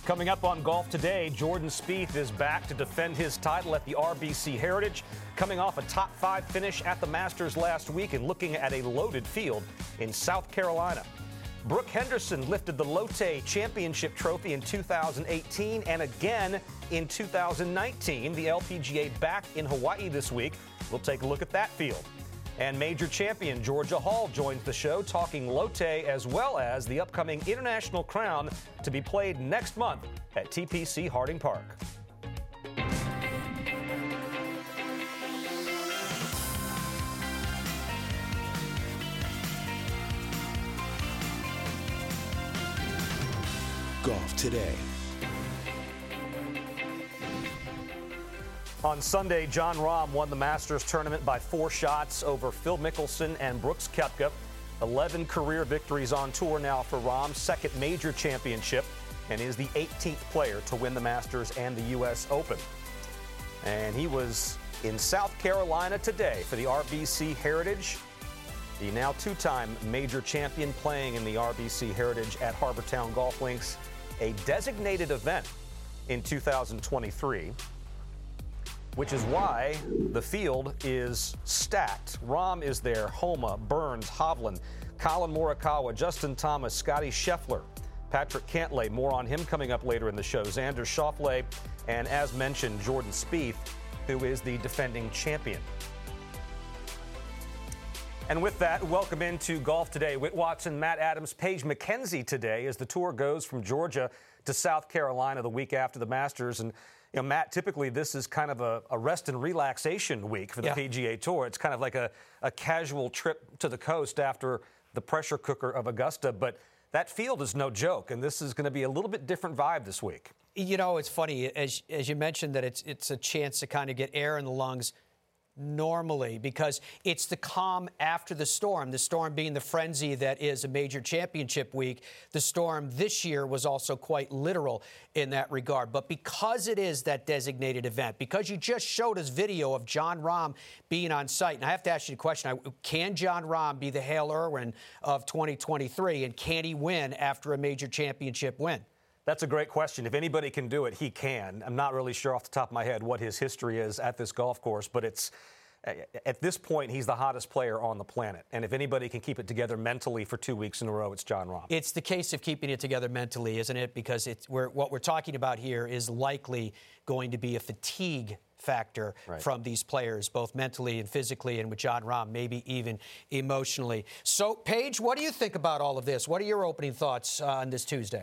Coming up on Golf Today, Jordan Spieth is back to defend his title at the RBC Heritage, coming off a top 5 finish at the Masters last week and looking at a loaded field in South Carolina. Brooke Henderson lifted the Lotte Championship Trophy in 2018 and again in 2019. The LPGA back in Hawaii this week. We'll take a look at that field. And major champion Georgia Hall joins the show, talking Lotte as well as the upcoming International Crown to be played next month at TPC Harding Park. Golf Today. On Sunday, Jon Rahm won the Masters tournament by 4 shots over Phil Mickelson and Brooks Koepka. 11 career victories on tour now for Rahm's second major championship, and is the 18th player to win the Masters and the U.S. Open. And he was in South Carolina today for the RBC Heritage. The now 2-time major champion playing in the RBC Heritage at Harbortown Golf Links, a designated event in 2023. Which is why the field is stacked. Rahm is there, Homa, Burns, Hovland, Colin Morikawa, Justin Thomas, Scotty Scheffler, Patrick Cantlay. More on him coming up later in the show. Xander Schauffele, and as mentioned, Jordan Spieth, who is the defending champion. And with that, welcome into Golf Today. Whit Watson, Matt Adams, Paige McKenzie today as the tour goes from Georgia to South Carolina the week after the Masters. And you know, Matt, typically this is kind of a rest and relaxation week for the PGA Tour. It's kind of like a casual trip to the coast after the pressure cooker of Augusta. But that field is no joke, and this is going to be a little bit different vibe this week. You know, it's funny, as you mentioned, that it's a chance to kind of get air in the lungs normally, because it's the calm after the storm being the frenzy that is a major championship week. The storm this year was also quite literal in that regard. But because it is that designated event, because you just showed us video of Jon Rahm being on site, and I have to ask you a question. Can Jon Rahm be the Hale Irwin of 2023, and can he win after a major championship win? That's a great question. If anybody can do it, he can. I'm not really sure off the top of my head what his history is at this golf course, but it's at this point, he's the hottest player on the planet. And if anybody can keep it together mentally for 2 weeks in a row, it's Jon Rahm. It's the case of keeping it together mentally, isn't it? Because what we're talking about here is likely going to be a fatigue factor from these players, both mentally and physically, and with Jon Rahm, maybe even emotionally. So, Paige, what do you think about all of this? What are your opening thoughts on this Tuesday?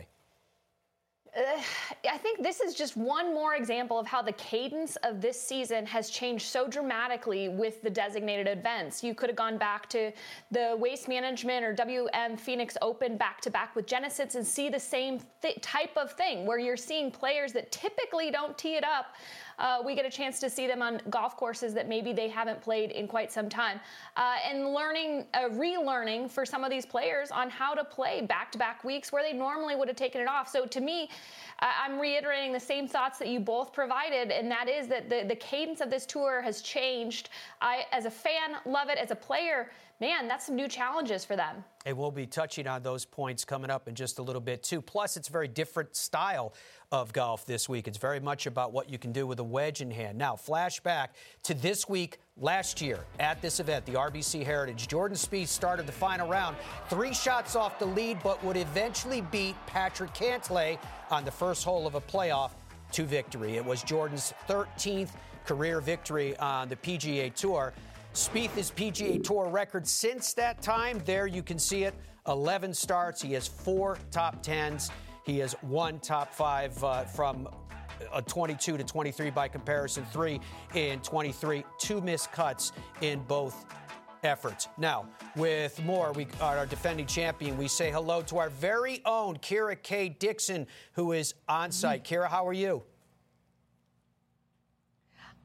I think this is just one more example of how the cadence of this season has changed so dramatically with the designated events. You could have gone back to the Waste Management or WM Phoenix Open back-to-back with Genesis and see the same type of thing, where you're seeing players that typically don't tee it up. We get a chance to see them on golf courses that maybe they haven't played in quite some time. And relearning for some of these players on how to play back-to-back weeks where they normally would have taken it off. So to me, I'm reiterating the same thoughts that you both provided, and that is that the cadence of this tour has changed. I, as a fan, love it. As a player, man, that's some new challenges for them. And we'll be touching on those points coming up in just a little bit, too. Plus, it's a very different style of golf this week. It's very much about what you can do with a wedge in hand. Now, flashback to this week last year at this event, the RBC Heritage. Jordan Spieth started the final round 3 shots off the lead, but would eventually beat Patrick Cantlay on the first hole of a playoff to victory. It was Jordan's 13th career victory on the PGA Tour. Spieth's PGA Tour record since that time, there you can see it, 11 starts. He has 4 top 10s. He has 1 top 5 from 22 to 23 by comparison, 3 in 23, 2 missed cuts in both efforts. Now, with more, we are our defending champion. We say hello to our very own Kira K. Dixon, who is on site. Kira, how are you?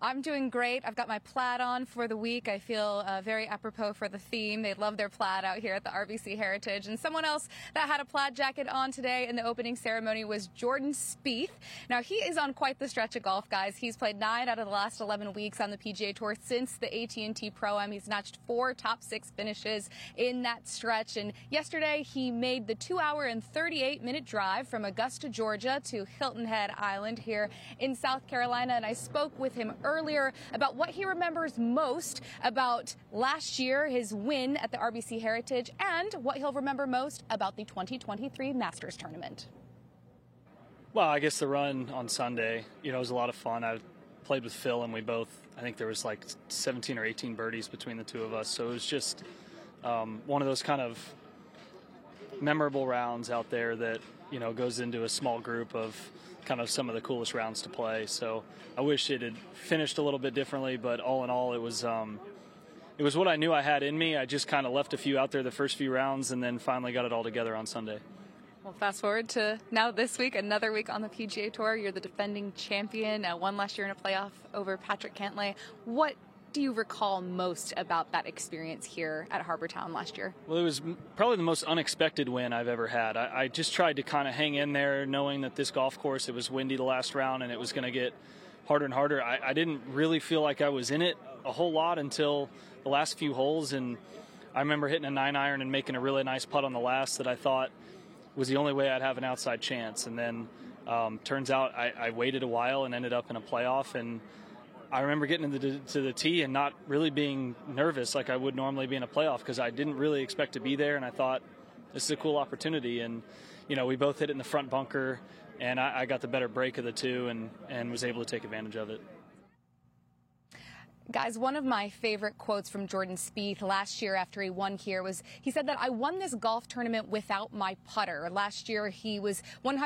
I'm doing great. I've got my plaid on for the week. I feel very apropos for the theme. They love their plaid out here at the RBC Heritage. And someone else that had a plaid jacket on today in the opening ceremony was Jordan Spieth. Now, he is on quite the stretch of golf, guys. He's played 9 out of the last 11 weeks on the PGA Tour since the AT&T Pro-Am. He's notched 4 top 6 finishes in that stretch. And yesterday, he made the 2-hour and 38-minute drive from Augusta, Georgia to Hilton Head Island here in South Carolina. And I spoke with him earlier about what he remembers most about last year, his win at the RBC Heritage, and what he'll remember most about the 2023 Masters Tournament. Well, I guess the run on Sunday, was a lot of fun. I played with Phil, and I think there was like 17 or 18 birdies between the two of us. So it was just one of those kind of memorable rounds out there that, goes into a small group of kind of some of the coolest rounds to play. So I wish it had finished a little bit differently, but all in all, it was what I knew I had in me. I just kind of left a few out there the first few rounds and then finally got it all together on Sunday. Well, fast forward to now this week, another week on the PGA Tour. You're the defending champion, won last year in a playoff over Patrick Cantlay. What do you recall most about that experience here at Harbour Town last year? Well, it was probably the most unexpected win I've ever had. I just tried to kind of hang in there knowing that this golf course, it was windy the last round and it was going to get harder and harder. I didn't really feel like I was in it a whole lot until the last few holes, and I remember hitting a 9-iron and making a really nice putt on the last that I thought was the only way I'd have an outside chance. And then turns out I waited a while and ended up in a playoff, and I remember getting to the tee and not really being nervous like I would normally be in a playoff because I didn't really expect to be there, and I thought this is a cool opportunity. And, we both hit it in the front bunker, and I got the better break of the two and was able to take advantage of it. Guys, one of my favorite quotes from Jordan Spieth last year after he won here was, he said that I won this golf tournament without my putter. Last year, he was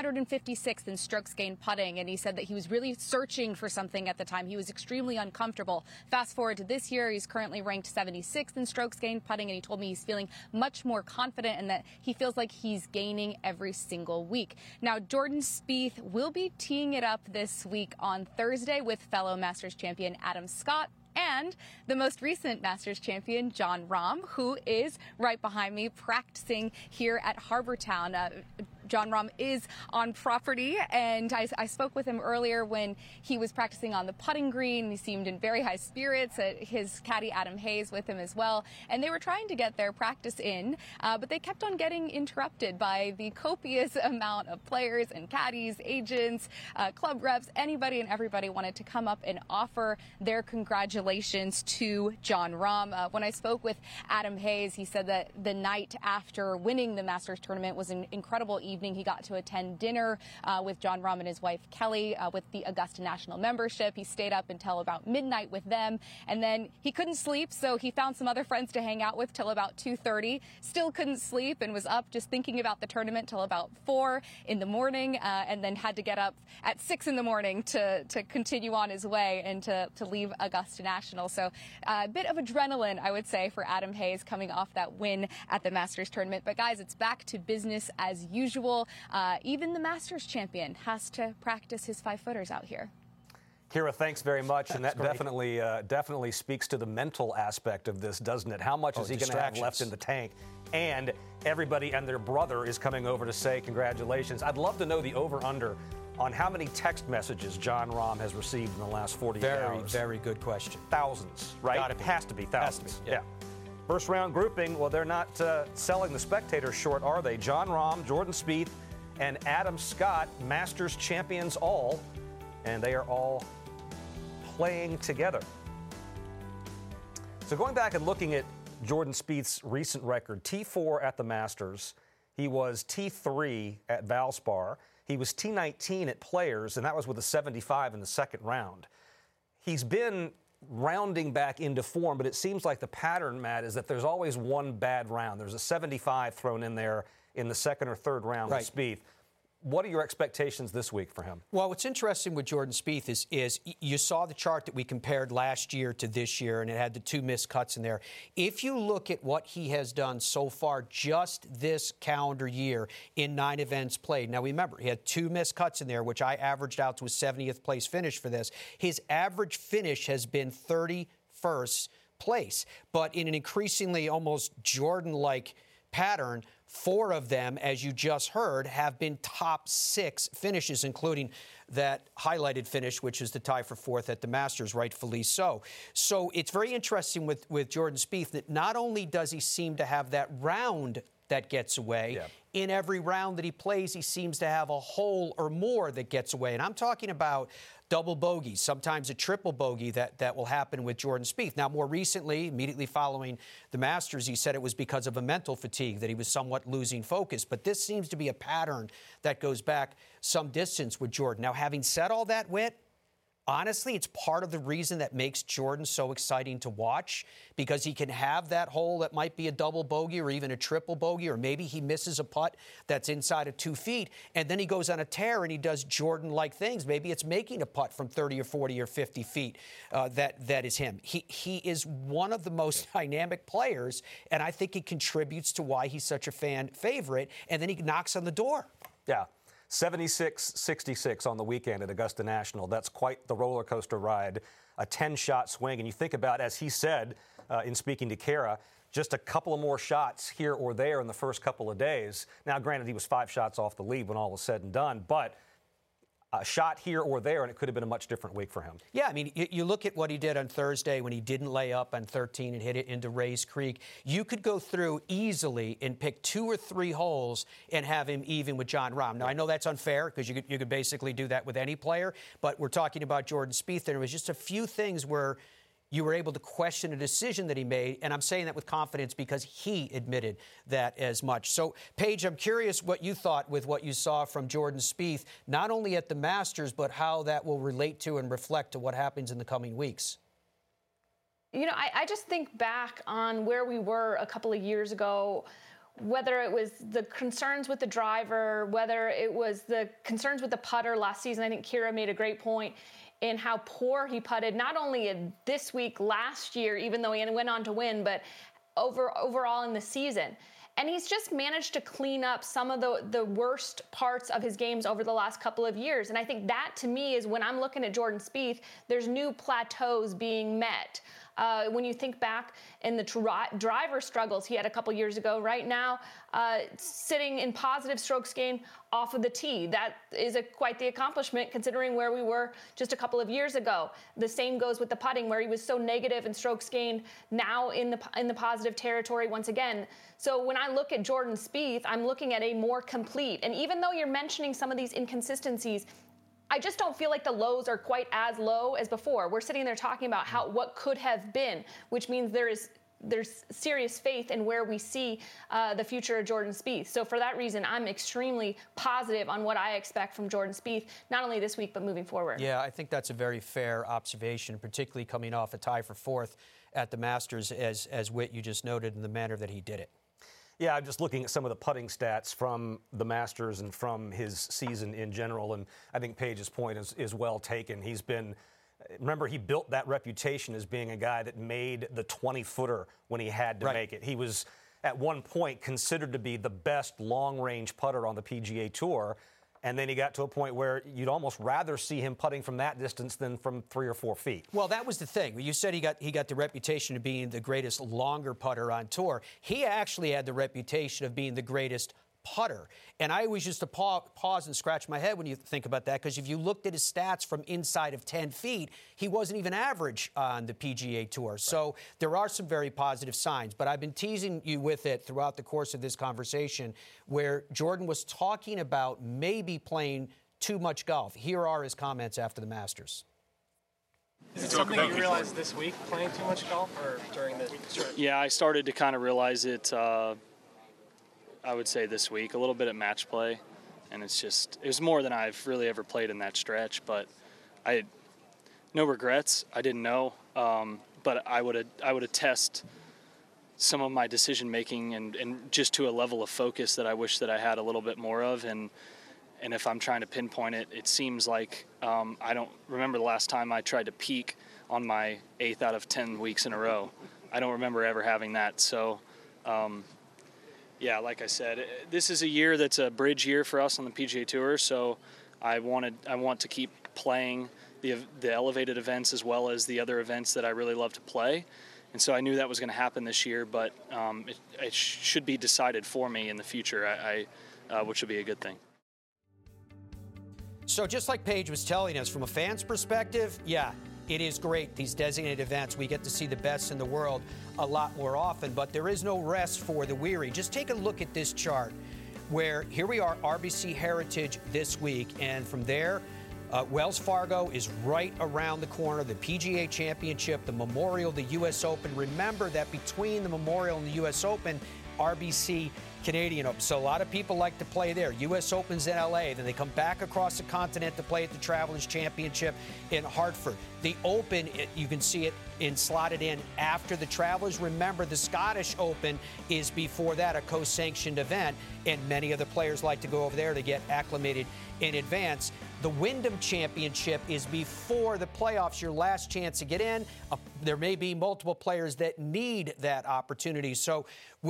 156th in strokes gained putting, and he said that he was really searching for something at the time. He was extremely uncomfortable. Fast forward to this year, he's currently ranked 76th in strokes gained putting, and he told me he's feeling much more confident and that he feels like he's gaining every single week. Now, Jordan Spieth will be teeing it up this week on Thursday with fellow Masters champion Adam Scott and the most recent Masters champion, Jon Rahm, who is right behind me practicing here at Harbour Town. Jon Rahm is on property, and I spoke with him earlier when he was practicing on the putting green. He seemed in very high spirits. His caddy, Adam Hayes, with him as well. And they were trying to get their practice in, but they kept on getting interrupted by the copious amount of players and caddies, agents, club reps. Anybody and everybody wanted to come up and offer their congratulations to Jon Rahm. When I spoke with Adam Hayes, he said that the night after winning the Masters tournament was an incredible evening. He got to attend dinner with Jon Rahm and his wife Kelly with the Augusta National membership. He stayed up until about midnight with them, and then he couldn't sleep, so he found some other friends to hang out with till about 2:30. Still couldn't sleep and was up just thinking about the tournament till about 4 in the morning, and then had to get up at 6 in the morning to continue on his way and to leave Augusta National. So a bit of adrenaline, I would say, for Adam Hayes coming off that win at the Masters tournament. But guys, it's back to business as usual. Even the Masters champion has to practice his 5-footers out here. Kira, thanks very much, and that definitely speaks to the mental aspect of this, doesn't it? How much is he going to have left in the tank? And everybody and their brother is coming over to say congratulations. I'd love to know the over-under on how many text messages Jon Rahm has received in the last 48 hours. Very good question. Thousands, right? It has to be thousands. Yeah. First round grouping, well, they're not selling the spectators short, are they? Jon Rahm, Jordan Spieth, and Adam Scott, Masters champions all, and they are all playing together. So going back and looking at Jordan Spieth's recent record, T4 at the Masters, he was T3 at Valspar, he was T19 at Players, and that was with a 75 in the second round. He's been rounding back into form, but it seems like the pattern, Matt, is that there's always one bad round. There's a 75 thrown in there in the second or third round with Spieth. What are your expectations this week for him? Well, what's interesting with Jordan Spieth is you saw the chart that we compared last year to this year, and it had the 2 missed cuts in there. If you look at what he has done so far just this calendar year in 9 events played, now remember, he had 2 missed cuts in there, which I averaged out to a 70th place finish for this. His average finish has been 31st place, but in an increasingly almost Jordan-like pattern, 4 of them, as you just heard, have been top 6 finishes, including that highlighted finish, which is the tie for 4th at the Masters, rightfully so. So it's very interesting with Jordan Spieth that not only does he seem to have that round that gets away, in every round that he plays, he seems to have a hole or more that gets away. And I'm talking about double bogeys, sometimes a triple bogey that will happen with Jordan Spieth. Now, more recently, immediately following the Masters, he said it was because of a mental fatigue, that he was somewhat losing focus. But this seems to be a pattern that goes back some distance with Jordan. Now, having said all that, Whit, honestly, it's part of the reason that makes Jordan so exciting to watch, because he can have that hole that might be a double bogey or even a triple bogey, or maybe he misses a putt that's inside of 2 feet, and then he goes on a tear and he does Jordan-like things. Maybe it's making a putt from 30 or 40 or 50 feet. That is him. He is one of the most dynamic players, and I think it contributes to why he's such a fan favorite, and then he knocks on the door. Yeah. 76-66 on the weekend at Augusta National. That's quite the roller coaster ride, a 10-shot swing. And you think about, as he said in speaking to Kara, just a couple of more shots here or there in the first couple of days. Now, granted, he was 5 shots off the lead when all was said and done, but a shot here or there, and it could have been a much different week for him. Yeah, I mean, you look at what he did on Thursday when he didn't lay up on 13 and hit it into Rays Creek. You could go through easily and pick 2 or 3 holes and have him even with Jon Rahm. Now, I know that's unfair because you could basically do that with any player, but we're talking about Jordan Spieth. There was just a few things where you were able to question a decision that he made, and I'm saying that with confidence because he admitted that as much. So, Paige, I'm curious what you thought with what you saw from Jordan Spieth, not only at the Masters, but how that will relate to and reflect to what happens in the coming weeks. You know, I just think back on where we were a couple of years ago, whether it was the concerns with the driver, whether it was the concerns with the putter last season. I think Kira made a great point in how poor he putted, not only in this week last year, even though he went on to win, but overall in the season. And he's just managed to clean up some of the worst parts of his games over the last couple of years. And I think that, to me, is when I'm looking at Jordan Spieth, there's new plateaus being met. When you think back in the driver struggles he had a couple years ago, right now, sitting in positive strokes gained off of the tee. That is quite the accomplishment considering where we were just a couple of years ago. The same goes with the putting, where he was so negative in strokes gained, now in the positive territory once again. So when I look at Jordan Spieth, I'm looking at a more complete. And even though you're mentioning some of these inconsistencies, I just don't feel like the lows are quite as low as before. We're sitting there talking about what could have been, which means there's serious faith in where we see the future of Jordan Spieth. So for that reason, I'm extremely positive on what I expect from Jordan Spieth, not only this week, but moving forward. Yeah, I think that's a very fair observation, particularly coming off a tie for 4th at the Masters, as Whit, you just noted, in the manner that he did it. Yeah, I'm just looking at some of the putting stats from the Masters and from his season in general, and I think Paige's point is well taken. He's been, remember, he built that reputation as being a guy that made the 20-footer when he had to make it. He was, at one point, considered to be the best long-range putter on the PGA Tour, and then he got to a point where you'd almost rather see him putting from that distance than from 3 or 4 feet. Well, that was the thing. You said he got the reputation of being the greatest longer putter on tour. He actually had the reputation of being the greatest putter. And I always used to pause and scratch my head when you think about that, because if you looked at his stats from inside of 10 feet, he wasn't even average on the PGA Tour. Right. So there are some very positive signs. But I've been teasing you with it throughout the course of this conversation, where Jordan was talking about maybe playing too much golf. Here are his comments after the Masters. Is it something you realized this week, playing too much golf, or during the stretch? Yeah, I started to kind of realize it, I would say this week, a little bit at match play, and it was more than I've really ever played in that stretch, but no regrets. I didn't know, but I would attest some of my decision making and just to a level of focus that I wish that I had a little bit more of, and And if I'm trying to pinpoint it, it seems like I don't remember the last time I tried to peak on my 8th out of 10 weeks in a row. I don't remember ever having that. So, yeah, like I said, this is a year that's a bridge year for us on the PGA Tour. So I want to keep playing the elevated events as well as the other events that I really love to play. And so I knew that was going to happen this year, but it should be decided for me in the future, which would be a good thing. So just like Paige was telling us, from a fan's perspective, yeah, it is great, these designated events. We get to see the best in the world a lot more often, but there is no rest for the weary. Just take a look at this chart where here we are, RBC Heritage this week, and from there, Wells Fargo is right around the corner, the PGA Championship, the Memorial, the U.S. Open. Remember that between the Memorial and the U.S. Open, RBC Canadian Open. So a lot of people like to play there. U.S. Open's in L.A., then they come back across the continent to play at the Travelers Championship in Hartford. The Open, you can see it slotted in after the Travelers. Remember, the Scottish Open is before that, a co-sanctioned event, and many of the players like to go over there to get acclimated in advance. The Wyndham Championship is before the playoffs, your last chance to get in. There may be multiple players that need that opportunity. So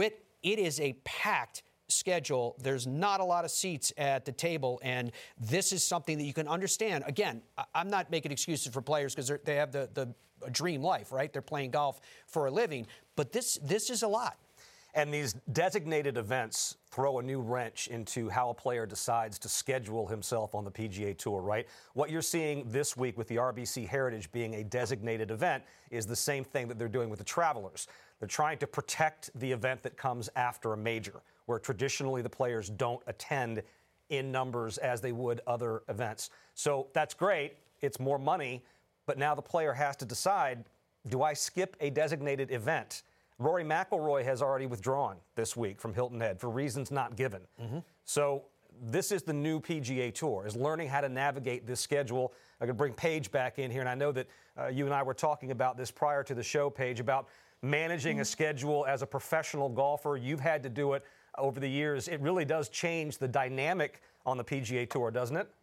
it is a packed schedule. There's not a lot of seats at the table, and this is something that you can understand. Again, I'm not making excuses for players because they have the dream life, right? They're playing golf for a living, but this is a lot. And these designated events throw a new wrench into how a player decides to schedule himself on the PGA Tour, right? What you're seeing this week with the RBC Heritage being a designated event is the same thing that they're doing with the Travelers. They're trying to protect the event that comes after a major, where traditionally the players don't attend in numbers as they would other events. So that's great. It's more money. But now the player has to decide, do I skip a designated event? Rory McIlroy has already withdrawn this week from Hilton Head for reasons not given. Mm-hmm. So this is the new PGA Tour, is learning how to navigate this schedule. I could bring Paige back in here, and I know that you and I were talking about this prior to the show, Paige, about managing a schedule as a professional golfer. You've had to do it over the years. It really does change the dynamic on the PGA Tour, doesn't it?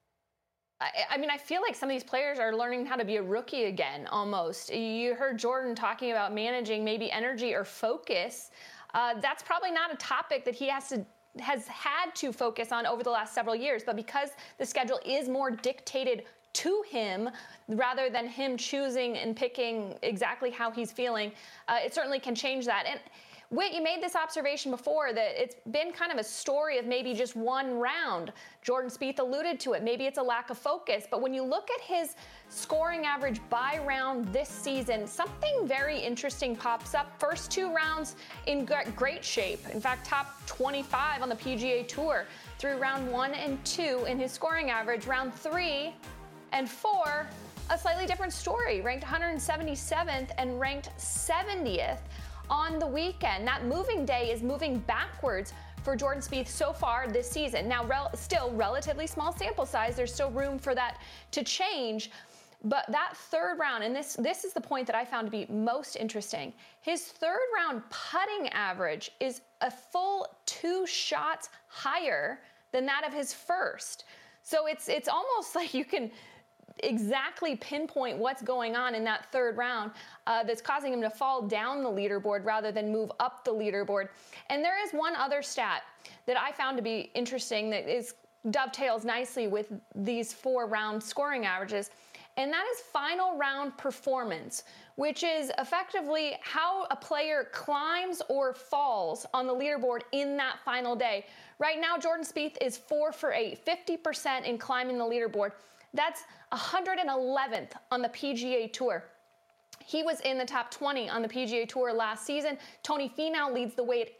I mean, I feel like some of these players are learning how to be a rookie again, almost. You heard Jordan talking about managing maybe energy or focus. That's probably not a topic that he has had to focus on over the last several years. But because the schedule is more dictated to him rather than him choosing and picking exactly how he's feeling, it certainly can change that. And Whit, you made this observation before that it's been kind of a story of maybe just one round. Jordan Spieth alluded to it. Maybe it's a lack of focus. But when you look at his scoring average by round this season, something very interesting pops up. First two rounds in great shape. In fact, top 25 on the PGA Tour through round 1 and 2 in his scoring average. Round 3 and 4, a slightly different story. Ranked 177th and ranked 70th. On the weekend. That moving day is moving backwards for Jordan Spieth so far this season. Now, still relatively small sample size. There's still room for that to change. But that third round, and this is the point that I found to be most interesting. His third round putting average is a full 2 shots higher than that of his first. So it's almost like you can exactly pinpoint what's going on in that third round that's causing him to fall down the leaderboard rather than move up the leaderboard. And there is one other stat that I found to be interesting that dovetails nicely with these 4-round scoring averages, and that is final round performance, which is effectively how a player climbs or falls on the leaderboard in that final day. Right now, Jordan Spieth is 4 for 8, 50% in climbing the leaderboard. That's 111th on the PGA Tour. He was in the top 20 on the PGA Tour last season. Tony Finau leads the way at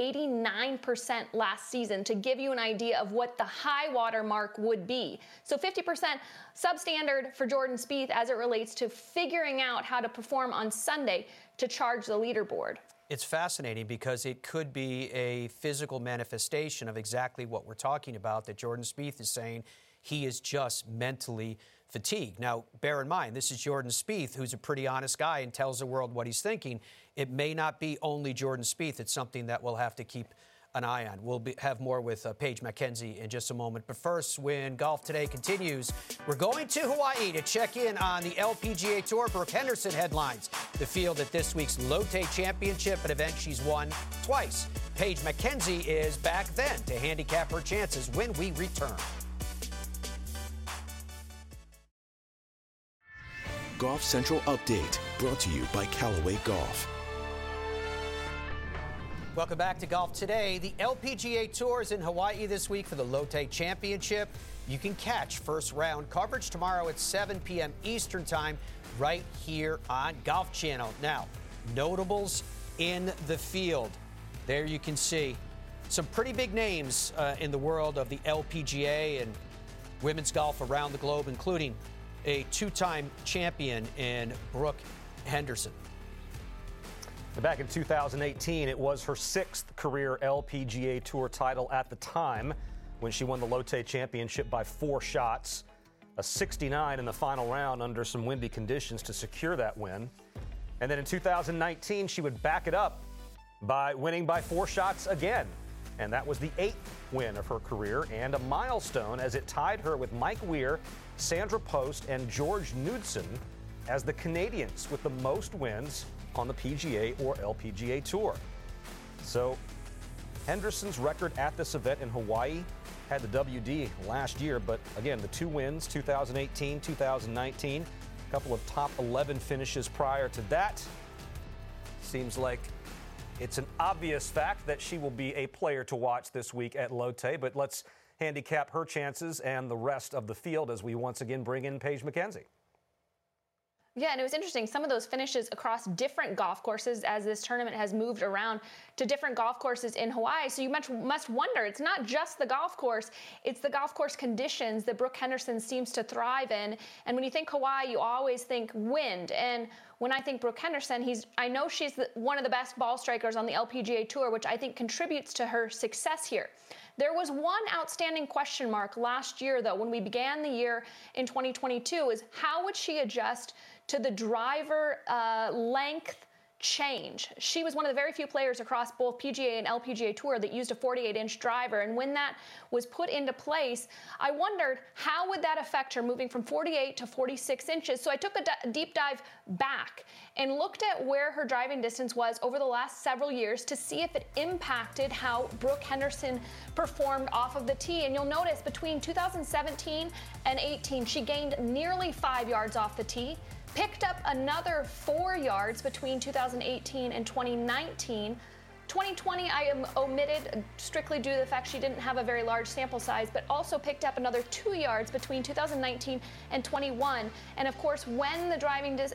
89% last season, to give you an idea of what the high water mark would be. So 50% substandard for Jordan Spieth as it relates to figuring out how to perform on Sunday to charge the leaderboard. It's fascinating because it could be a physical manifestation of exactly what we're talking about, that Jordan Spieth is saying he is just mentally fatigued. Now, bear in mind, this is Jordan Spieth, who's a pretty honest guy and tells the world what he's thinking. It may not be only Jordan Spieth. It's something that we'll have to keep an eye on. We'll have more with Paige Mackenzie in just a moment. But first, when Golf Today continues, we're going to Hawaii to check in on the LPGA Tour. Brooke Henderson headlines the field at this week's Lotte Championship, an event she's won twice. Paige Mackenzie is back then to handicap her chances when we return. Golf Central Update, brought to you by Callaway Golf. Welcome back to Golf Today. The LPGA Tour is in Hawaii this week for the Lotte Championship. You can catch first round coverage tomorrow at 7 p.m. Eastern Time right here on Golf Channel. Now, notables in the field. There you can see some pretty big names in the world of the LPGA and women's golf around the globe, including a two-time champion in Brooke Henderson. Back in 2018, it was her 6th career LPGA Tour title at the time when she won the Lotte Championship by 4 shots, a 69 in the final round under some windy conditions to secure that win. And then in 2019, she would back it up by winning by 4 shots again. And that was the 8th win of her career and a milestone as it tied her with Mike Weir, Sandra Post, and George Knudsen as the Canadians with the most wins on the PGA or LPGA Tour. So Henderson's record at this event in Hawaii had the WD last year, but again, the 2 wins, 2018, 2019, a couple of top 11 finishes prior to that. Seems like it's an obvious fact that she will be a player to watch this week at Lotte, but let's handicap her chances and the rest of the field as we once again bring in Paige Mackenzie. Yeah, and it was interesting. Some of those finishes across different golf courses as this tournament has moved around to different golf courses in Hawaii. So you must wonder, it's not just the golf course, it's the golf course conditions that Brooke Henderson seems to thrive in. And when you think Hawaii, you always think wind. And when I think Brooke Henderson, I know she's one of the best ball strikers on the LPGA Tour, which I think contributes to her success here. There was one outstanding question mark last year, though, when we began the year in 2022, is how would she adjust to the driver length change? She was one of the very few players across both PGA and LPGA Tour that used a 48-inch driver, and when that was put into place, I wondered how would that affect her moving from 48 to 46 inches. So I took a deep dive back and looked at where her driving distance was over the last several years to see if it impacted how Brooke Henderson performed off of the tee. And you'll notice between 2017 and 18, she gained nearly 5 yards off the tee, picked up another 4 yards between 2018 and 2019. 2020, I am omitted strictly due to the fact she didn't have a very large sample size, but also picked up another 2 yards between 2019 and 21. And of course, when the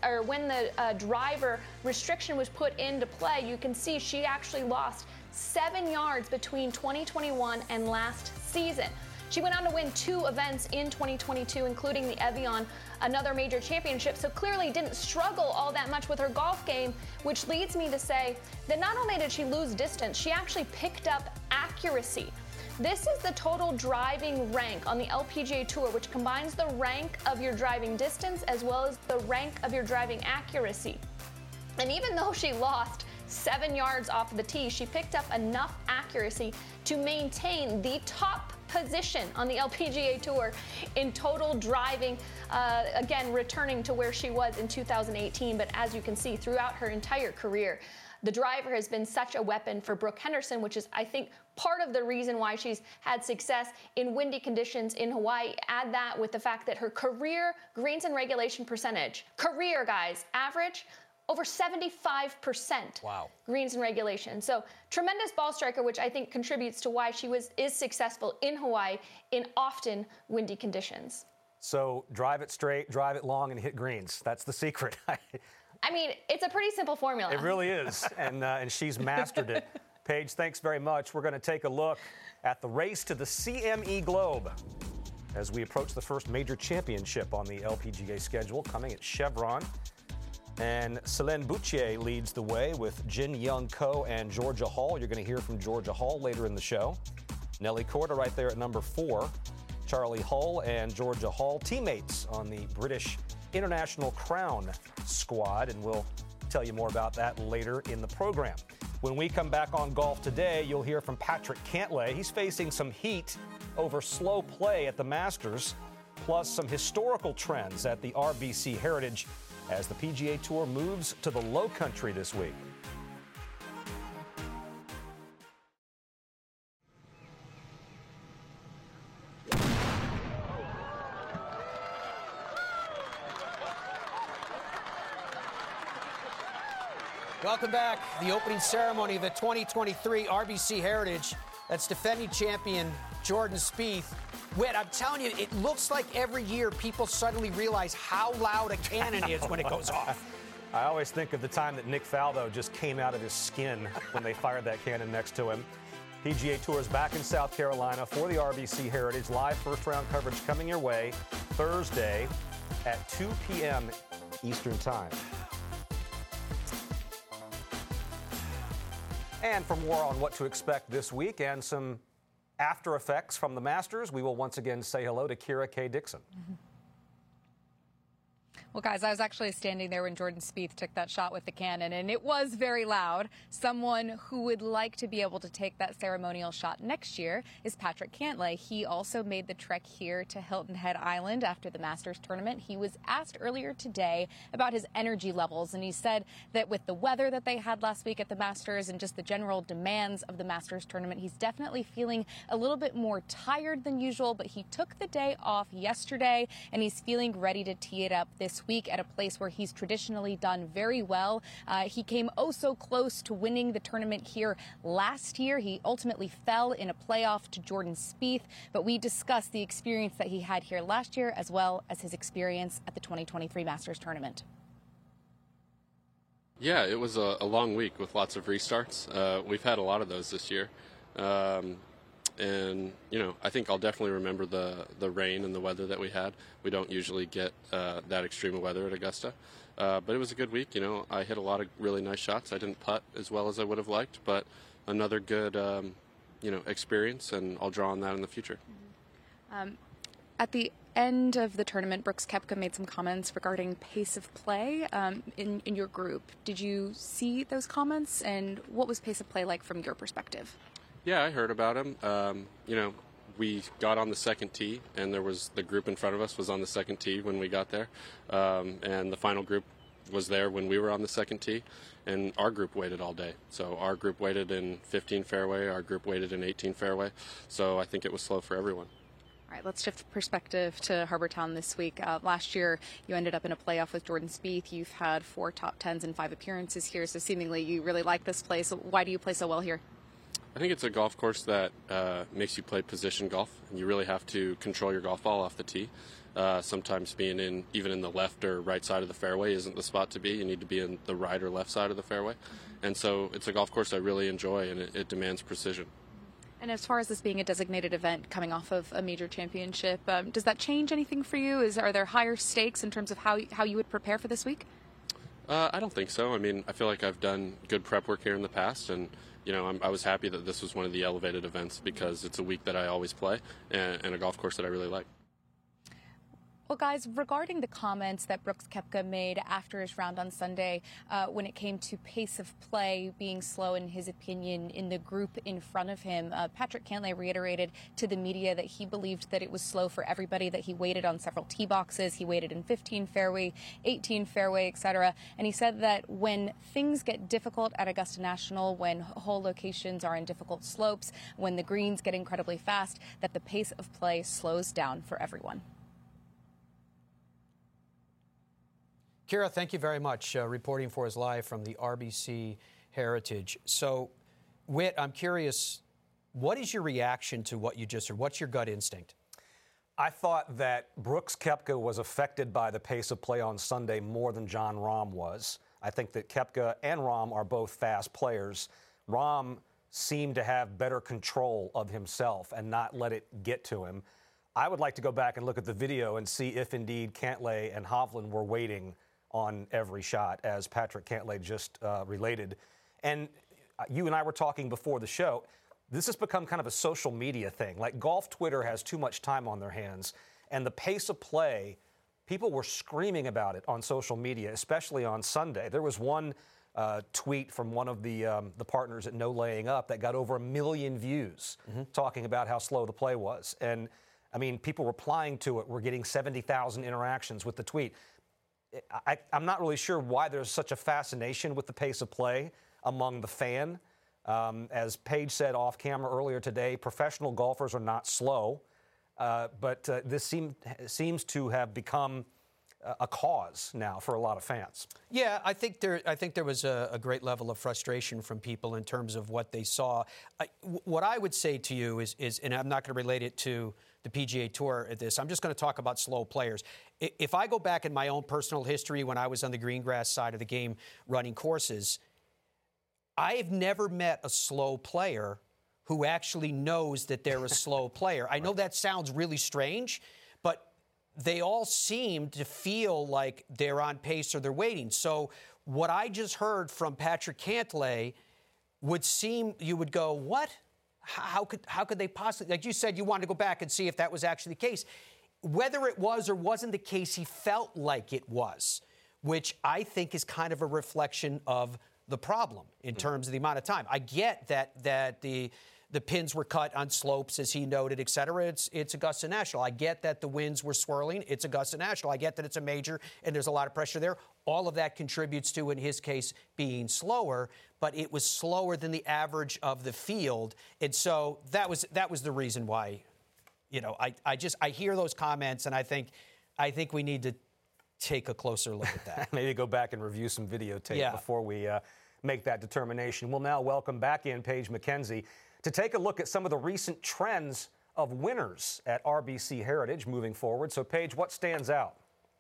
driver restriction was put into play, you can see she actually lost 7 yards between 2021 and last season. She went on to win 2 events in 2022, including the Evian, another major championship, so clearly didn't struggle all that much with her golf game, which leads me to say that not only did she lose distance, she actually picked up accuracy. This is the total driving rank on the LPGA Tour, which combines the rank of your driving distance as well as the rank of your driving accuracy. And even though she lost 7 yards off the tee, she picked up enough accuracy to maintain the top position on the LPGA Tour in total driving, again, returning to where she was in 2018. But as you can see, throughout her entire career, the driver has been such a weapon for Brooke Henderson, which is, I think, part of the reason why she's had success in windy conditions in Hawaii. Add that with the fact that her career greens and regulation percentage, career guys, average over 75%. Wow. Greens and regulation. So tremendous ball striker, which I think contributes to why she is successful in Hawaii in often windy conditions. So drive it straight, drive it long, and hit greens. That's the secret. I mean, it's a pretty simple formula. It really is, and she's mastered it. Paige, thanks very much. We're going to take a look at the race to the CME Globe as we approach the first major championship on the LPGA schedule, coming at Chevron. And Selene Boutier leads the way with Jin Young Ko and Georgia Hall. You're going to hear from Georgia Hall later in the show. Nelly Korda right there at number 4. Charlie Hull and Georgia Hall, teammates on the British International Crown squad, and we'll tell you more about that later in the program. When we come back on Golf Today, you'll hear from Patrick Cantlay. He's facing some heat over slow play at the Masters, plus some historical trends at the RBC Heritage as the PGA Tour moves to the Low Country this week. Welcome back. The opening ceremony of the 2023 RBC Heritage. That's defending champion Jordan Spieth. Whit, I'm telling you, it looks like every year people suddenly realize how loud a cannon is when it goes off. I always think of the time that Nick Faldo just came out of his skin when they fired that cannon next to him. PGA Tour is back in South Carolina for the RBC Heritage. Live first-round coverage coming your way Thursday at 2 p.m. Eastern Time. And for more on what to expect this week and some after effects from the Masters, we will once again say hello to Kira K. Dixon. Well, guys, I was actually standing there when Jordan Spieth took that shot with the cannon, and it was very loud. Someone who would like to be able to take that ceremonial shot next year is Patrick Cantlay. He also made the trek here to Hilton Head Island after the Masters tournament. He was asked earlier today about his energy levels, and he said that with the weather that they had last week at the Masters and just the general demands of the Masters tournament, he's definitely feeling a little bit more tired than usual, but he took the day off yesterday, and he's feeling ready to tee it up this week at a place where he's traditionally done very well. He came oh so close to winning the tournament here last year. He ultimately fell in a playoff to Jordan Spieth, but we discussed the experience that he had here last year as well as his experience at the 2023 Masters tournament. Yeah, it was a long week with lots of restarts. We've had a lot of those this year. And, you know, I think I'll definitely remember the rain and the weather that we had. We don't usually get that extreme of weather at Augusta. But it was a good week. You know, I hit a lot of really nice shots. I didn't putt as well as I would have liked, but another good, you know, experience, and I'll draw on that in the future. At the end of the tournament, Brooks Koepka made some comments regarding pace of play in your group. Did you see those comments, and what was pace of play like from your perspective? Yeah, I heard about him. You know, we got on the second tee, and there was the group in front of us was on the second tee when we got there, and the final group was there when we were on the second tee, and our group waited all day. So our group waited in 15 fairway, our group waited in 18 fairway, so I think it was slow for everyone. All right, let's shift perspective to Harbour Town this week. Last year, you ended up in a playoff with Jordan Spieth. You've had 4 top 10s and 5 appearances here, so seemingly you really like this place. Why do you play so well here? I think it's a golf course that makes you play position golf, and you really have to control your golf ball off the tee. Sometimes being even in the left or right side of the fairway isn't the spot to be. You need to be in the right or left side of the fairway. And so it's a golf course I really enjoy, and it demands precision. And as far as this being a designated event coming off of a major championship, does that change anything for you? Are there higher stakes in terms of how you would prepare for this week? I don't think so. I mean, I feel like I've done good prep work here in the past, and you know, I was happy that this was one of the elevated events because it's a week that I always play and a golf course that I really like. Well, guys, regarding the comments that Brooks Koepka made after his round on Sunday, when it came to pace of play being slow, in his opinion, in the group in front of him, Patrick Cantlay reiterated to the media that he believed that it was slow for everybody, that he waited on several tee boxes, he waited in 15 fairway, 18 fairway, etc. And he said that when things get difficult at Augusta National, when hole locations are in difficult slopes, when the greens get incredibly fast, that the pace of play slows down for everyone. Kira, thank you very much, reporting for us live from the RBC Heritage. So, Whit, I'm curious, what is your reaction to what you just heard? What's your gut instinct? I thought that Brooks Koepka was affected by the pace of play on Sunday more than Jon Rahm was. I think that Koepka and Rahm are both fast players. Rahm seemed to have better control of himself and not let it get to him. I would like to go back and look at the video and see if indeed Cantlay and Hovland were waiting on every shot, as Patrick Cantlay just related. And you and I were talking before the show. This has become kind of a social media thing. Like, golf Twitter has too much time on their hands, and the pace of play, people were screaming about it on social media, especially on Sunday. There was one tweet from one of the partners at No Laying Up that got over 1 million views talking about how slow the play was. And, I mean, people replying to it were getting 70,000 interactions with the tweet. I'm not really sure why there's such a fascination with the pace of play among the fan. As Paige said off camera earlier today, professional golfers are not slow, but this seems to have become a cause now for a lot of fans. Yeah, I think there was a great level of frustration from people in terms of what they saw. What I would say to you is, and I'm not going to relate it to the PGA Tour at this, I'm just going to talk about slow players. If I go back in my own personal history when I was on the green grass side of the game running courses, I've never met a slow player who actually knows that they're a slow player. I know that sounds really strange, but they all seem to feel like they're on pace or they're waiting. So what I just heard from Patrick Cantlay would seem, you would go, what? How could they possibly, like you said, you wanted to go back and see if that was actually the case. Whether it was or wasn't the case, he felt like it was, which I think is kind of a reflection of the problem in terms of the amount of time. I get that the pins were cut on slopes, as he noted, et cetera. It's Augusta National. I get that the winds were swirling. It's Augusta National. I get that it's a major and there's a lot of pressure there. All of that contributes to, in his case, being slower, but it was slower than the average of the field. And so that was the reason why, you know, I hear those comments and I think we need to take a closer look at that. Maybe go back and review some videotape before we make that determination. We'll now welcome back in Paige McKenzie to take a look at some of the recent trends of winners at RBC Heritage moving forward. So, Paige, what stands out?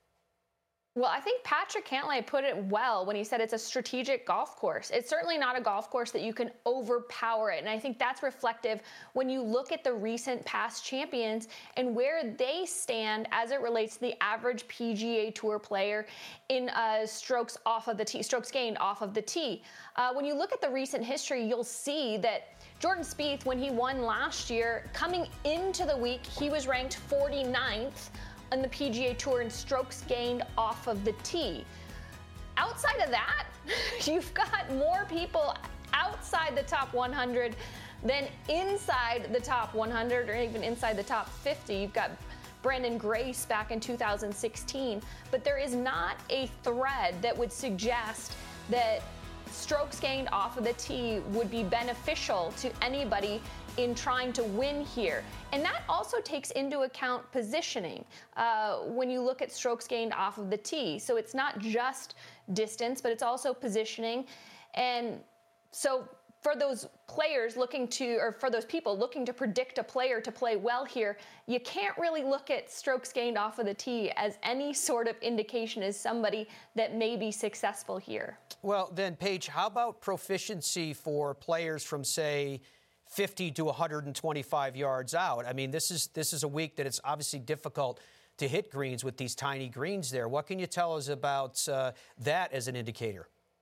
Well, I think Patrick Cantlay put it well when he said it's a strategic golf course. It's certainly not a golf course that you can overpower it. And I think that's reflective when you look at the recent past champions and where they stand as it relates to the average PGA Tour player in strokes gained off of the tee. When you look at the recent history, you'll see that Jordan Spieth, when he won last year, coming into the week, he was ranked 49th on the PGA Tour in strokes gained off of the tee. Outside of that, you've got more people outside the top 100 than inside the top 100 or even inside the top 50. You've got Brandon Grace back in 2016, but there is not a thread that would suggest that strokes gained off of the tee would be beneficial to anybody in trying to win here. And that also takes into account positioning when you look at strokes gained off of the tee. So it's not just distance, but it's also positioning. And so for those players for those people looking to predict a player to play well here, you can't really look at strokes gained off of the tee as any sort of indication as somebody that may be successful here. Well, then, Paige, how about proficiency for players from, say, 50 to 125 yards out? I mean, this is a week that it's obviously difficult to hit greens with these tiny greens there. What can you tell us about that as an indicator?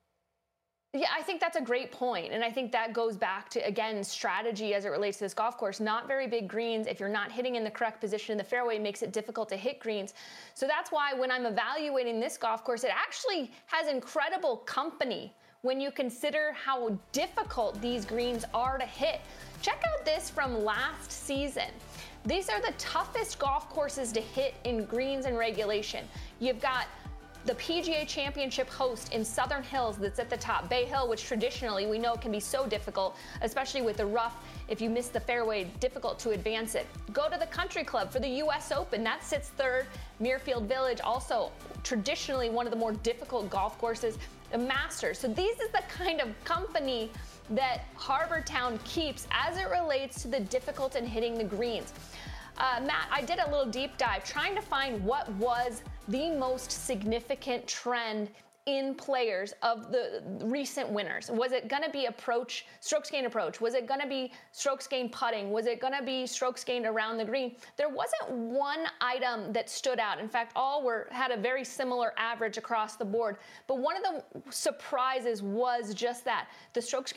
Yeah, I think that's a great point. And I think that goes back to, again, strategy as it relates to this golf course. Not very big greens. If you're not hitting in the correct position in the fairway, it makes it difficult to hit greens. So that's why when I'm evaluating this golf course, it actually has incredible company when you consider how difficult these greens are to hit. Check out this from last season. These are the toughest golf courses to hit in greens and regulation. You've got the PGA Championship host in Southern Hills that's at the top. Bay Hill, which traditionally we know can be so difficult, especially with the rough. If you miss the fairway, difficult to advance it. Go to the Country Club for the U.S. Open. That sits third. Muirfield Village, also traditionally one of the more difficult golf courses. The Masters. So these is the kind of company that Harbour Town keeps as it relates to the difficult in hitting the greens. Matt, I did a little deep dive trying to find what was the most significant trend in players of the recent winners. Was it going to be strokes gained approach? Was it going to be strokes gained putting? Was it going to be strokes gained around the green? There wasn't one item that stood out. In fact, all had a very similar average across the board. But one of the surprises was just that, the strokes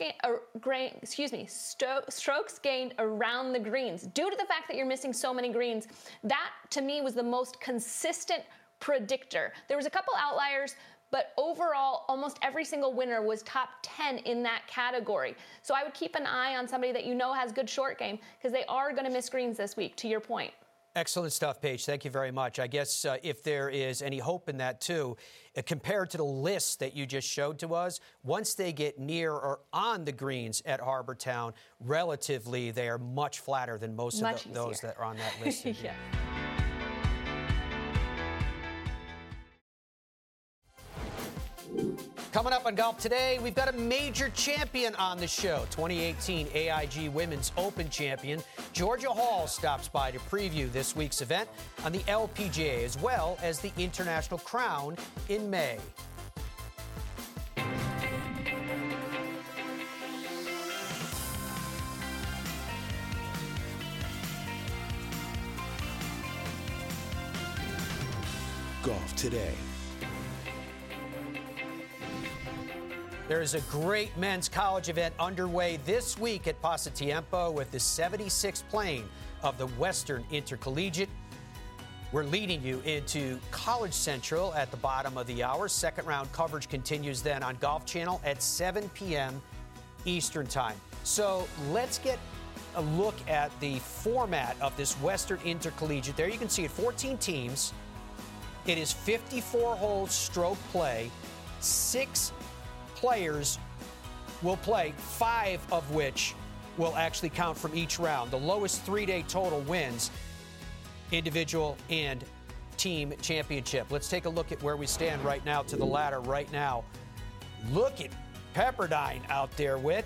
gained around the greens. Due to the fact that you're missing so many greens, that to me was the most consistent predictor. There was a couple outliers, but overall, almost every single winner was top 10 in that category. So I would keep an eye on somebody that you know has good short game, because they are going to miss greens this week, to your point. Excellent stuff, Paige. Thank you very much. I guess if there is any hope in that, too, compared to the list that you just showed to us, once they get near or on the greens at Harbour Town, relatively, they are much flatter than most of those that are on that list. Yeah. Coming up on Golf Today, we've got a major champion on the show. 2018 AIG Women's Open champion Georgia Hall stops by to preview this week's event on the LPGA, as well as the International Crown in May. Golf Today. There is a great men's college event underway this week at Pasatiempo with the 76th playing of the Western Intercollegiate. We're leading you into College Central at the bottom of the hour. Second round coverage continues then on Golf Channel at 7 p.m. Eastern Time. So let's get a look at the format of this Western Intercollegiate. There you can see it, 14 teams. It is 54 holes stroke play. 6 players will play, 5 of which will actually count from each round. The lowest 3-day total wins individual and team championship. Let's take a look at where we stand right now to the ladder right now. Look at Pepperdine out there with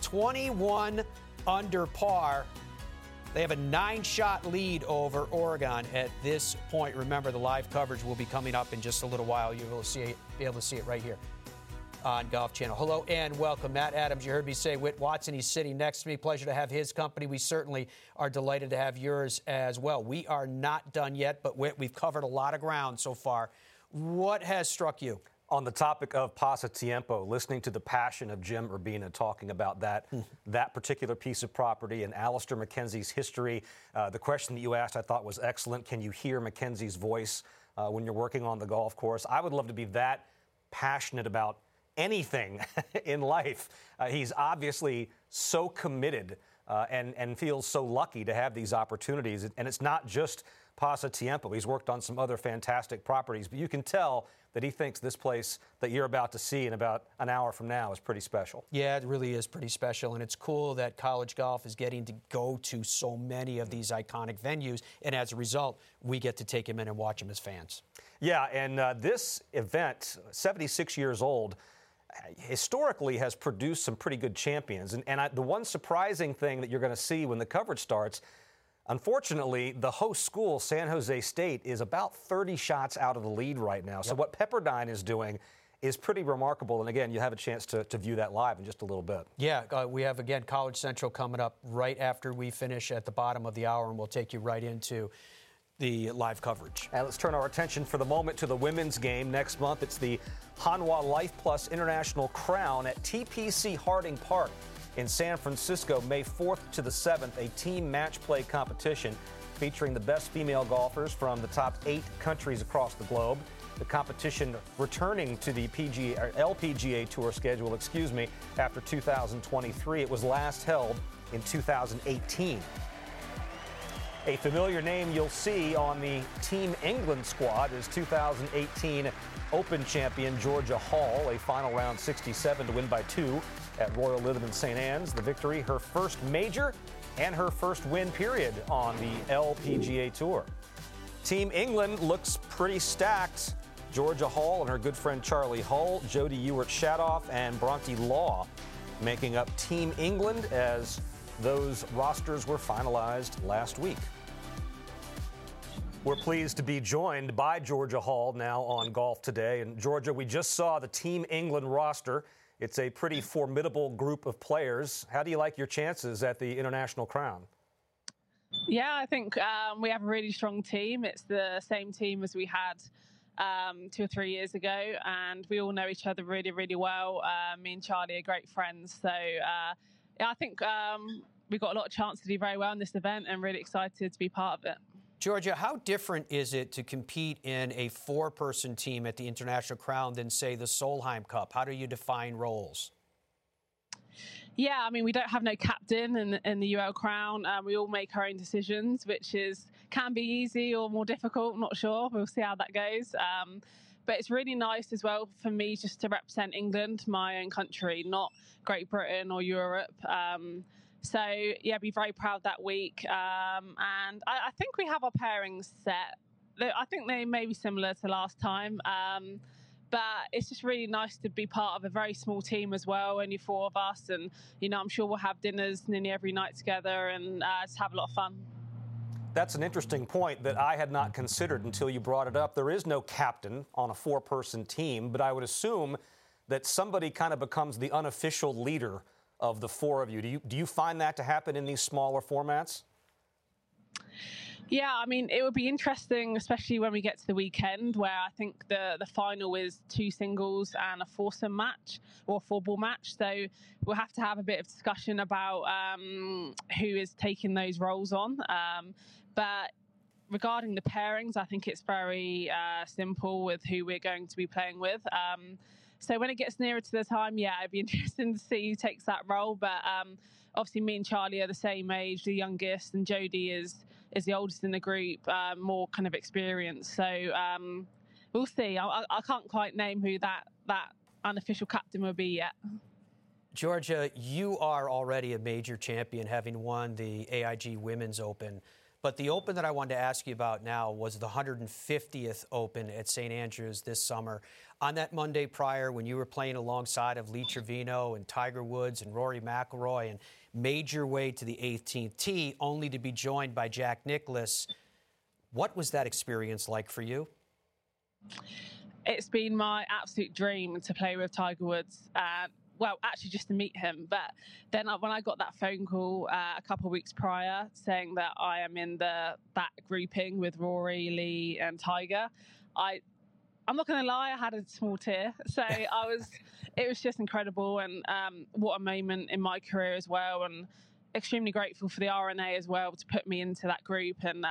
21 under par. They have a 9-shot lead over Oregon at this point. Remember, the live coverage will be coming up in just a little while. You will be able to see it right here on Golf Channel. Hello and welcome. Matt Adams, you heard me say Whit Watson. He's sitting next to me. Pleasure to have his company. We certainly are delighted to have yours as well. We are not done yet, but Whit, we've covered a lot of ground so far. What has struck you? On the topic of Pasatiempo, listening to the passion of Jim Urbina talking about that particular piece of property and Alister MacKenzie's history, the question that you asked I thought was excellent. Can you hear MacKenzie's voice when you're working on the golf course? I would love to be that passionate about anything in life. He's obviously so committed and feels so lucky to have these opportunities. And it's not just Pasatiempo. He's worked on some other fantastic properties, but you can tell that he thinks this place that you're about to see in about an hour from now is pretty special. Yeah, it really is pretty special, and it's cool that college golf is getting to go to so many of these iconic venues, and as a result, we get to take him in and watch him as fans. Yeah, and this event, 76 years old, historically has produced some pretty good champions. And the one surprising thing that you're going to see when the coverage starts, unfortunately, the host school, San Jose State, is about 30 shots out of the lead right now. So what Pepperdine is doing is pretty remarkable. And again, you have a chance to view that live in just a little bit. Yeah, we have, again, College Central coming up right after we finish at the bottom of the hour, and we'll take you right into the live coverage. And let's turn our attention for the moment to the women's game. Next month, it's the Hanwha Life Plus International Crown at TPC Harding Park in San Francisco, May 4th to the 7th, a team match play competition featuring the best female golfers from the top 8 countries across the globe. The competition returning to the LPGA Tour schedule, after 2023. It was last held in 2018. A familiar name you'll see on the Team England squad is 2018 Open champion Georgia Hall, a final round 67 to win by 2 at Royal Lytham St. Anne's. The victory, her first major and her first win period on the LPGA Tour. Team England looks pretty stacked. Georgia Hall and her good friend Charlie Hull, Jody Ewart-Shadoff, and Bronte Law making up Team England as those rosters were finalized last week. We're pleased to be joined by Georgia Hall now on Golf Today. And Georgia, we just saw the Team England roster. It's a pretty formidable group of players. How do you like your chances at the International Crown? Yeah, I think we have a really strong team. It's the same team as we had 2 or 3 years ago, and we all know each other really, really well. Me and Charlie are great friends. So, yeah, I think we've got a lot of chance to do very well in this event and really excited to be part of it. Georgia, how different is it to compete in a four-person team at the International Crown than, say, the Solheim Cup? How do you define roles? Yeah, I mean, we don't have no captain in the UL Crown. We all make our own decisions, which can be easy or more difficult. I'm not sure. We'll see how that goes. But it's really nice as well for me just to represent England, my own country, not Great Britain or Europe. So, yeah, be very proud that week. And I think we have our pairings set. I think they may be similar to last time. But it's just really nice to be part of a very small team as well, only four of us. And, I'm sure we'll have dinners nearly every night together and just have a lot of fun. That's an interesting point that I had not considered until you brought it up. There is no captain on a four-person team, but I would assume that somebody kind of becomes the unofficial leader of the four of you. Do you find that to happen in these smaller formats? Yeah, I mean, it would be interesting, especially when we get to the weekend, where I think the final is 2 singles and a foursome match or a 4-ball match. So we'll have to have a bit of discussion about who is taking those roles on. But regarding the pairings, I think it's very simple with who we're going to be playing with. So when it gets nearer to the time, yeah, it'd be interesting to see who takes that role. But obviously, me and Charlie are the same age, the youngest, and Jodie is the oldest in the group, more kind of experienced. So we'll see. I can't quite name who that unofficial captain will be yet. Georgia, you are already a major champion, having won the AIG Women's Open. But the Open that I wanted to ask you about now was the 150th Open at St. Andrews this summer. On that Monday prior, when you were playing alongside of Lee Trevino and Tiger Woods and Rory McIlroy and made your way to the 18th tee, only to be joined by Jack Nicklaus, what was that experience like for you? It's been my absolute dream to play with Tiger Woods. Well, actually just to meet him. But then when I got that phone call a couple of weeks prior saying that I am in that grouping with Rory, Lee and Tiger, I'm not going to lie, I had a small tear. So it was just incredible. And what a moment in my career as well. And extremely grateful for the R&A as well to put me into that group. And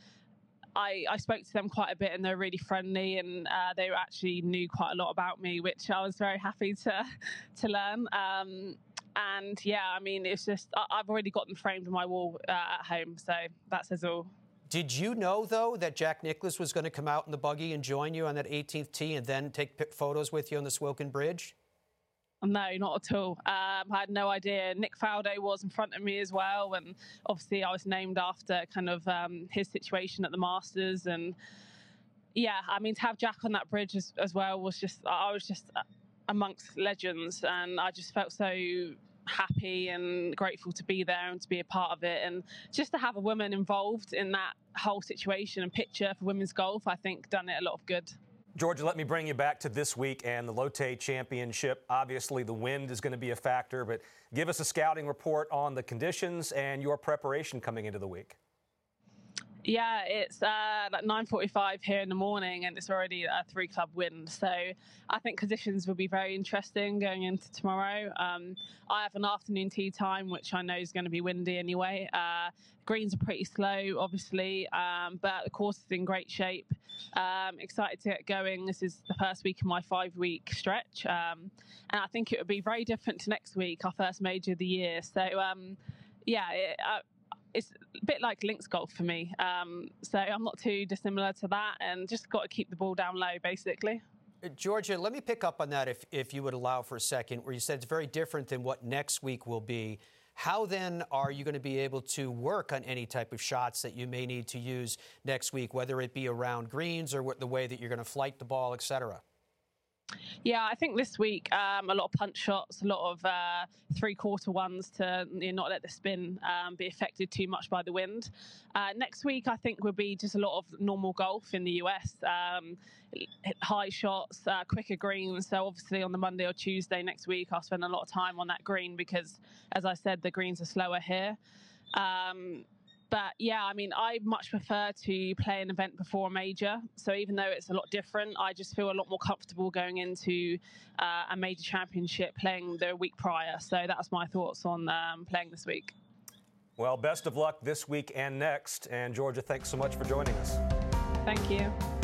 I spoke to them quite a bit and they're really friendly and they actually knew quite a lot about me, which I was very happy to learn. And yeah, I mean, it's just, I've already got them framed on my wall at home. So that says all. Did you know, though, that Jack Nicklaus was going to come out in the buggy and join you on that 18th tee and then take photos with you on the Swilcan Bridge? No, not at all. I had no idea. Nick Faldo was in front of me as well. And obviously I was named after kind of his situation at the Masters. And yeah, I mean, to have Jack on that bridge as well was just, I was just amongst legends. And I just felt so happy and grateful to be there and to be a part of it. And just to have a woman involved in that whole situation and picture for women's golf, I think done it a lot of good. Georgia, let me bring you back to this week and the Lotte Championship. Obviously, the wind is going to be a factor, but give us a scouting report on the conditions and your preparation coming into the week. Yeah, it's like 9:45 here in the morning and it's already a 3-club wind. So I think conditions will be very interesting going into tomorrow. I have an afternoon tee time, which I know is going to be windy anyway. Greens are pretty slow, obviously, but the course is in great shape. Excited to get going. This is the first week of my 5-week stretch. And I think it would be very different to next week, our first major of the year. So, it's a bit like links golf for me. So I'm not too dissimilar to that and just got to keep the ball down low, basically. Georgia, let me pick up on that if you would allow for a second, where you said it's very different than what next week will be. How then are you going to be able to work on any type of shots that you may need to use next week, whether it be around greens or the way that you're going to flight the ball, et cetera? Yeah, I think this week a lot of punch shots, a lot of 3/4 ones to not let the spin be affected too much by the wind. Next week, I think will be just a lot of normal golf in the US, high shots, quicker greens. So obviously on the Monday or Tuesday next week, I'll spend a lot of time on that green because, as I said, the greens are slower here. But yeah, I mean, I much prefer to play an event before a major. So even though it's a lot different, I just feel a lot more comfortable going into a major championship playing the week prior. So that's my thoughts on playing this week. Well, best of luck this week and next. And Georgia, thanks so much for joining us. Thank you.